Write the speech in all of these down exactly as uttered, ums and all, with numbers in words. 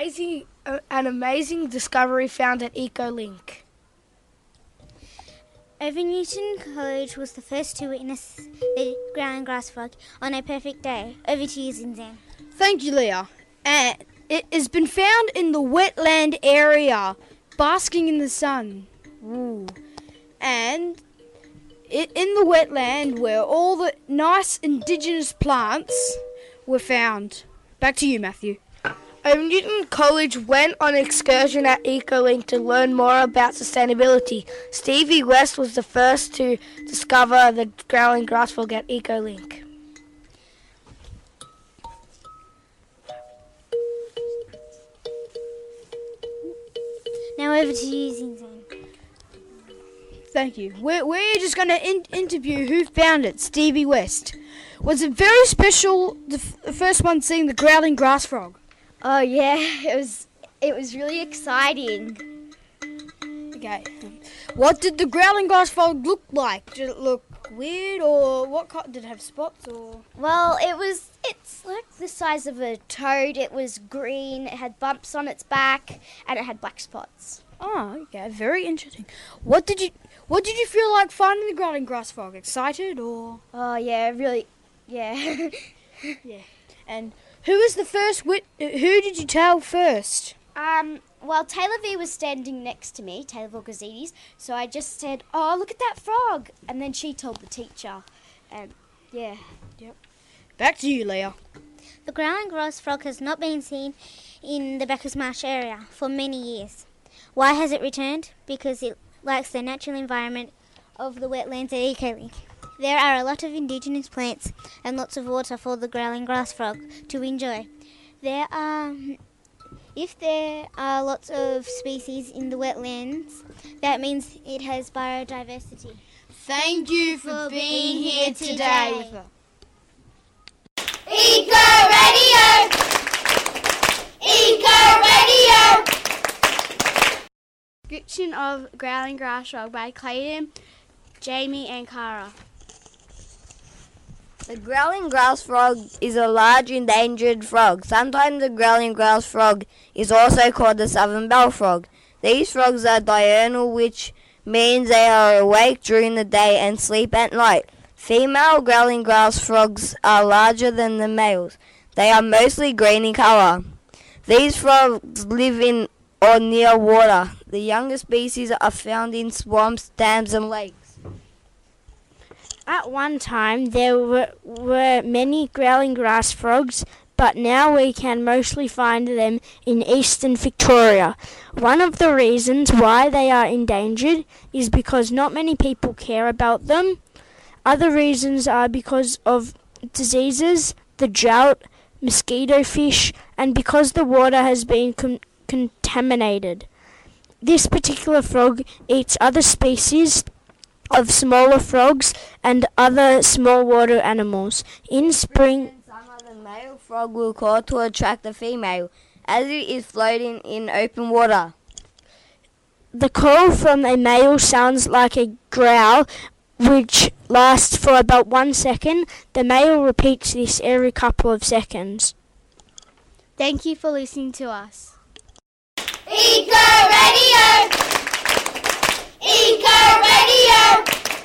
amazing, uh, an amazing discovery found at EcoLink. Irving Newton College was the first to witness the growling grass frog on a perfect day. Over to you, Zinzan. Thank you, Leah. And it has been found in the wetland area, basking in the sun. Ooh. And it, in the wetland where all the nice indigenous plants were found. Back to you, Matthew. Irving Newton College went on an excursion at EcoLink to learn more about sustainability. Stevie West was the first to discover the growling grass frog at EcoLink. Now over to you, Zinzan. Thank you. We're, we're just going to in- interview who found it, Stevie West. Was it very special, the, f- the first one seeing the growling grass frog? Oh yeah, it was it was really exciting. Okay. What did the growling grass frog look like? Did it look weird, or what kind, did it have spots, or? Well, it was it's like the size of a toad. It was green, it had bumps on its back, and it had black spots. Oh, okay, very interesting. What did you what did you feel like finding the growling grass frog? Excited, or? Oh yeah, really yeah. Yeah. And who was the first wit who did you tell first? Um well, Taylor V was standing next to me, Taylor Vorgazides, so I just said, "Oh, look at that frog." And then she told the teacher. And yeah. Yep. Back to you, Leah. The growling grass frog has not been seen in the Beckers Marsh area for many years. Why has it returned? Because it likes the natural environment of the wetlands at EcoLink. There are a lot of indigenous plants and lots of water for the growling grass frog to enjoy. There are, if there are lots of species in the wetlands, that means it has biodiversity. Thank you for, For being being here here today today. with us. Eco Radio! Eco Radio! Description of growling grass frog by Clayton, Jamie and Cara. The growling grass frog is a large endangered frog. Sometimes the growling grass frog is also called the southern bell frog. These frogs are diurnal, which means they are awake during the day and sleep at night. Female growling grass frogs are larger than the males. They are mostly green in colour. These frogs live in or near water. The younger species are found in swamps, dams and lakes. At one time, there were, were many growling grass frogs, but now we can mostly find them in eastern Victoria. One of the reasons why they are endangered is because not many people care about them. Other reasons are because of diseases, the drought, mosquito fish, and because the water has been con- contaminated. This particular frog eats other species of smaller frogs and other small water animals. In spring, Some of the male frog will call to attract the female, as it is floating in open water. the call from a male sounds like a growl, which lasts for about one second. The male repeats this every couple of seconds. Thank you for listening to us. Eco Radio! Eco Radio!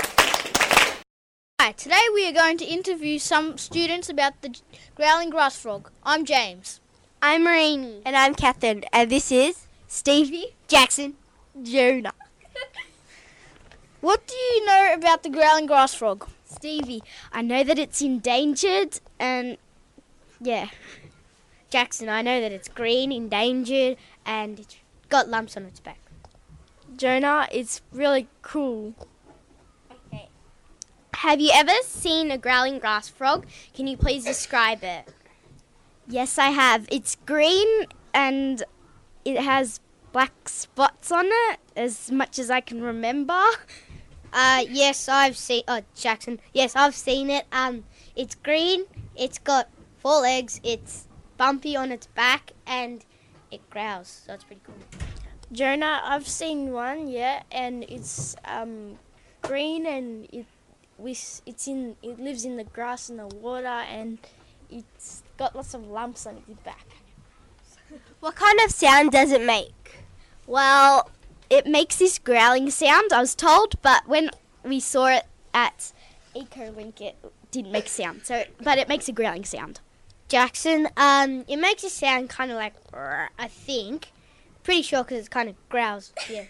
Hi, today we are going to interview some students about the growling grass frog. I'm James. I'm Marini. And I'm Catherine, and this is Stevie. Jackson, Jonah. What do you know about the growling grass frog? Stevie, I know that it's endangered, and yeah. Jackson, I know that it's green, endangered, and it's got lumps on its back. Jonah, it's really cool. Okay. Have you ever seen a growling grass frog? Can you please describe it? Yes, I have. It's green and it has black spots on it, as much as I can remember. Uh, yes, I've seen. Oh, Jackson. Yes, I've seen it. Um, it's green. It's got four legs. It's bumpy on its back, and it growls. So it's pretty cool. Jonah, I've seen one, yeah, and it's um green and it we it's in it lives in the grass and the water, and it's got lots of lumps on its back. What kind of sound does it make? Well, it makes this growling sound, I was told, but when we saw it at EcoLink, it didn't make a sound. So, but it makes a growling sound. Jackson, um, it makes a sound kind of like, I think. Pretty sure because it kind of growls. Yeah.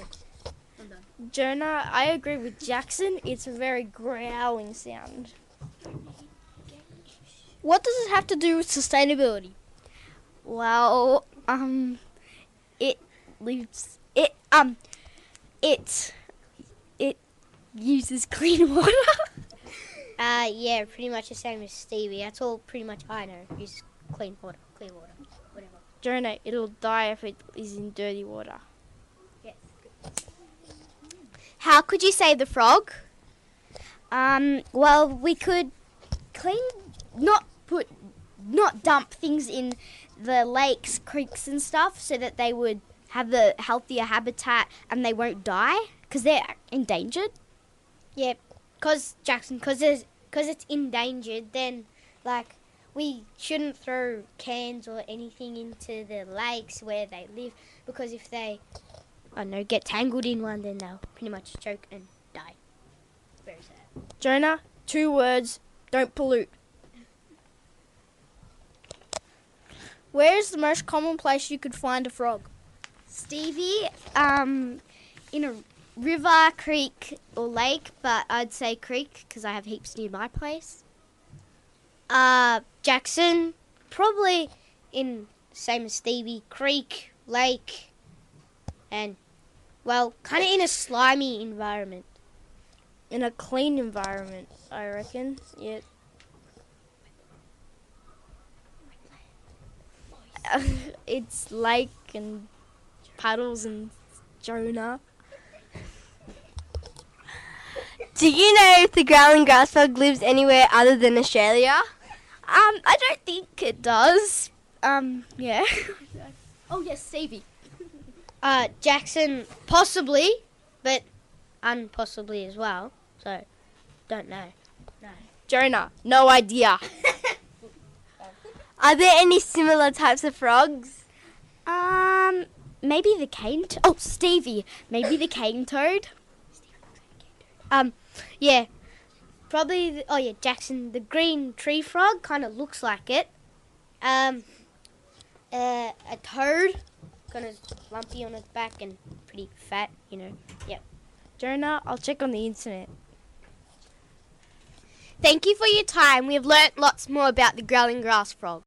Jonah, I agree with Jackson. It's a very growling sound. What does it have to do with sustainability? Well, um, it lives, it, um, it, it uses clean water. Uh, yeah, pretty much the same as Stevie. That's all pretty much I know. Use clean water, clean water, whatever. Jonah, it'll die if it is in dirty water. Yes. How could you save the frog? Um, well, we could clean, not put, not dump things in the lakes, creeks and stuff so that they would have the healthier habitat and they won't die because they're endangered. Yeah, because, Jackson, because it's endangered, then, like, we shouldn't throw cans or anything into the lakes where they live because if they, I don't know, get tangled in one, then they'll pretty much choke and die. Very sad. Jonah, two words, don't pollute. Where is the most common place you could find a frog? Stevie, um, in a river, creek or lake, but I'd say creek because I have heaps near my place. Uh, Jackson, probably in same as Stevie, creek, lake, and, well, kind of in a slimy environment. In a clean environment, I reckon. Yeah. It's lake and puddles and Jonah. Do you know if the growling grass frog lives anywhere other than Australia? Um, I don't think it does. Um, yeah. Oh, yes, Stevie. Uh, Jackson, possibly, but unpossibly as well, so, don't know. No. Jonah, no idea. Are there any similar types of frogs? Um, maybe the cane toad. Oh, Stevie, maybe the cane toad. Um, yeah, probably, the, oh yeah, Jackson, the green tree frog kind of looks like it. Um, uh, a toad, kind of lumpy on its back and pretty fat, you know, yep. Jonah, I'll check on the internet. Thank you for your time. We have learnt lots more about the growling grass frog.